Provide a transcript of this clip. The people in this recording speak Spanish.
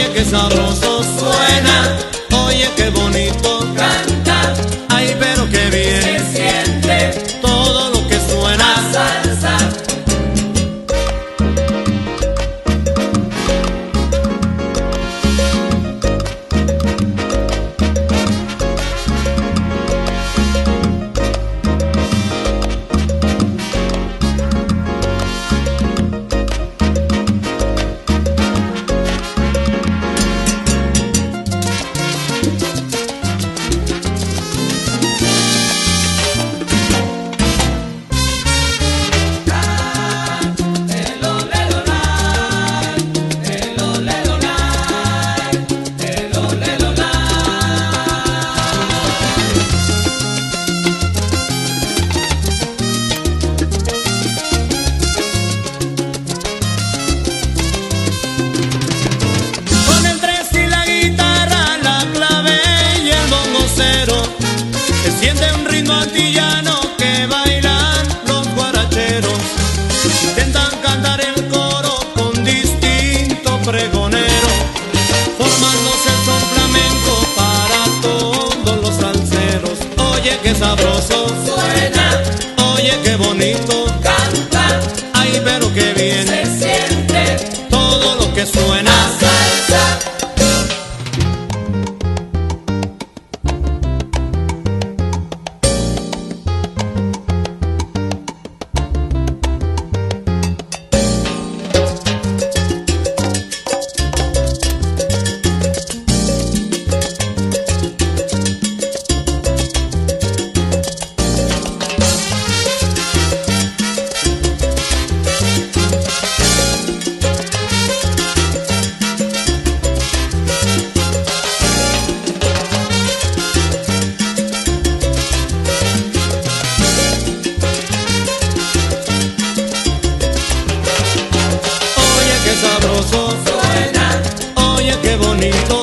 Oye, qué sabroso suena, oye, qué bonito canta, ay, pero qué bien se siente todo lo que suena. salsa. Con el tres y la guitarra, la clave y el bongocero, se siente un ritmo antillano que bailan los guaracheros. Intentan cantar el coro con distinto pregonero, formándose el son flamenco para todos los salseros. Oye, qué sabroso Suena, oye, qué bonito canta, ay, pero qué bien se siente todo lo que suena. salsa. Oye, qué sabroso Suena, oye, qué bonito